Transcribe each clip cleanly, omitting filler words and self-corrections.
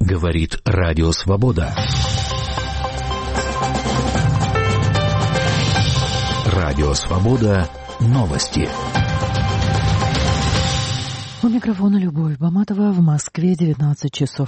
Говорит Радио Свобода. Радио Свобода. Новости. У микрофона Любовь Баматова. В Москве 19 часов.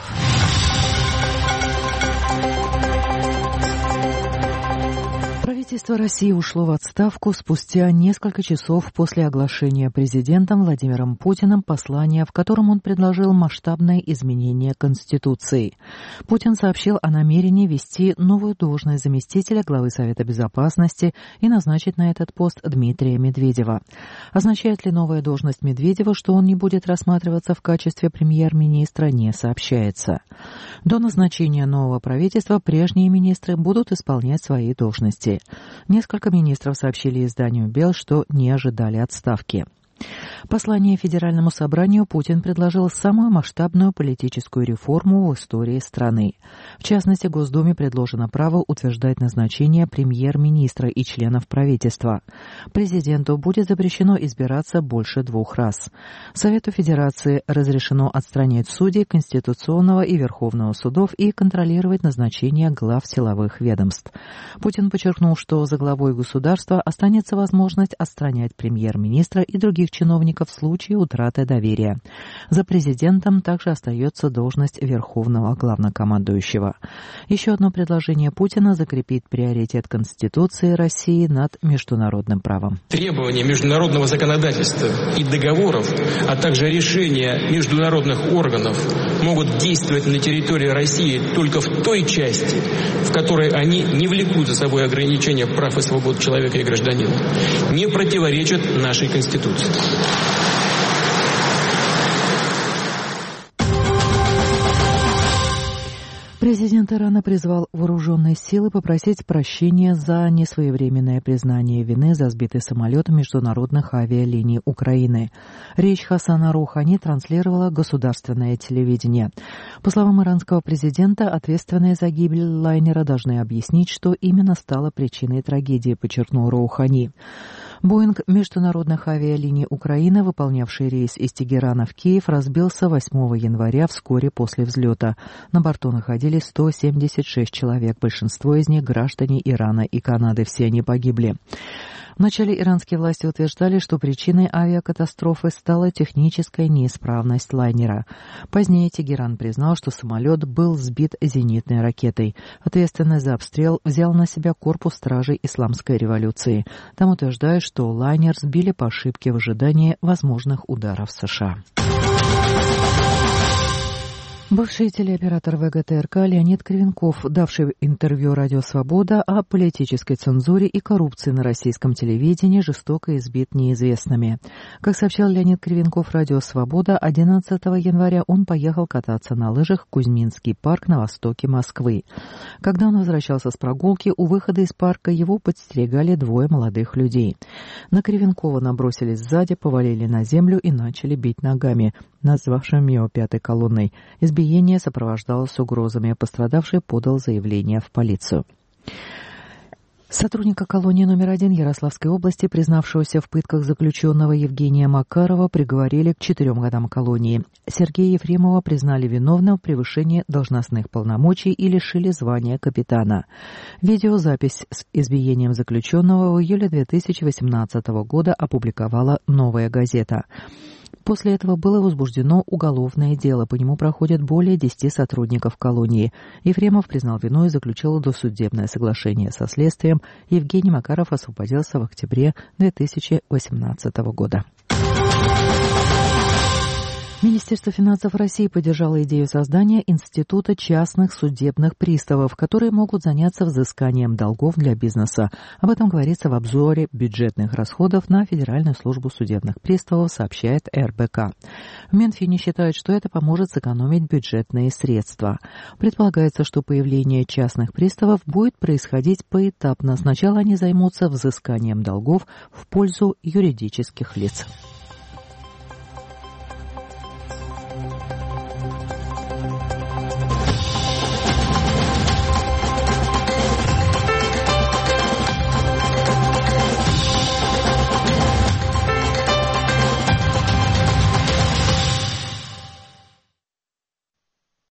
Правительство России ушло в отставку спустя несколько часов после оглашения президентом Владимиром Путиным послания, в котором он предложил масштабное изменение Конституции. Путин сообщил о намерении ввести новую должность заместителя главы Совета Безопасности и назначить на этот пост Дмитрия Медведева. Означает ли новая должность Медведева, что он не будет рассматриваться в качестве премьер-министра, не сообщается. До назначения нового правительства прежние министры будут исполнять свои должности. Несколько министров сообщили изданию «Бел», что не ожидали отставки. В послании Федеральному собранию Путин предложил самую масштабную политическую реформу в истории страны. В частности, Госдуме предложено право утверждать назначение премьер-министра и членов правительства. Президенту будет запрещено избираться больше 2 раз. Совету Федерации разрешено отстранять судей Конституционного и Верховного судов и контролировать назначение глав силовых ведомств. Путин подчеркнул, что за главой государства останется возможность отстранять премьер-министра и других чиновников в случае утраты доверия. За президентом также остается должность Верховного главнокомандующего. Еще одно предложение Путина закрепит приоритет Конституции России над международным правом. Требования международного законодательства и договоров, а также решения международных органов могут действовать на территории России только в той части, в которой они не влекут за собой ограничения прав и свобод человека и гражданина, не противоречат нашей Конституции. Президент Ирана призвал вооруженные силы попросить прощения за несвоевременное признание вины за сбитый самолет международных авиалиний Украины. Речь Хасана Роухани транслировало государственное телевидение. По словам иранского президента, ответственные за гибель лайнера должны объяснить, что именно стало причиной трагедии, подчеркнул Роухани. Боинг международных авиалиний Украины, выполнявший рейс из Тегерана в Киев, разбился 8 января вскоре после взлета. На борту находились 176 человек, большинство из них граждане Ирана и Канады, все они погибли. Вначале иранские власти утверждали, что причиной авиакатастрофы стала техническая неисправность лайнера. Позднее Тегеран признал, что самолет был сбит зенитной ракетой. Ответственность за обстрел взял на себя корпус стражей Исламской революции. Там утверждают, что лайнер сбили по ошибке в ожидании возможных ударов США. Бывший телеоператор ВГТРК Леонид Кривенков, давший интервью «Радио Свобода» о политической цензуре и коррупции на российском телевидении, жестоко избит неизвестными. Как сообщал Леонид Кривенков «Радио Свобода», 11 января он поехал кататься на лыжах в Кузьминский парк на востоке Москвы. Когда он возвращался с прогулки, у выхода из парка его подстерегали 2 молодых людей. На Кривенкова набросились сзади, повалили на землю и начали бить ногами, назвавшим его «пятой колонной». Избиение сопровождалось угрозами. Пострадавший подал заявление в полицию. Сотрудника колонии номер 1 Ярославской области, признавшегося в пытках заключенного Евгения Макарова, приговорили к 4 годам колонии. Сергея Ефремова признали виновным в превышении должностных полномочий и лишили звания капитана. Видеозапись с избиением заключенного в июле 2018 года опубликовала «Новая газета». После этого было возбуждено уголовное дело. По нему проходят более 10 сотрудников колонии. Ефремов признал вину и заключил досудебное соглашение со следствием. Евгений Макаров освободился в октябре 2018 года. Министерство финансов России поддержало идею создания Института частных судебных приставов, которые могут заняться взысканием долгов для бизнеса. Об этом говорится в обзоре бюджетных расходов на Федеральную службу судебных приставов, сообщает РБК. В Минфине считают, что это поможет сэкономить бюджетные средства. Предполагается, что появление частных приставов будет происходить поэтапно. Сначала они займутся взысканием долгов в пользу юридических лиц.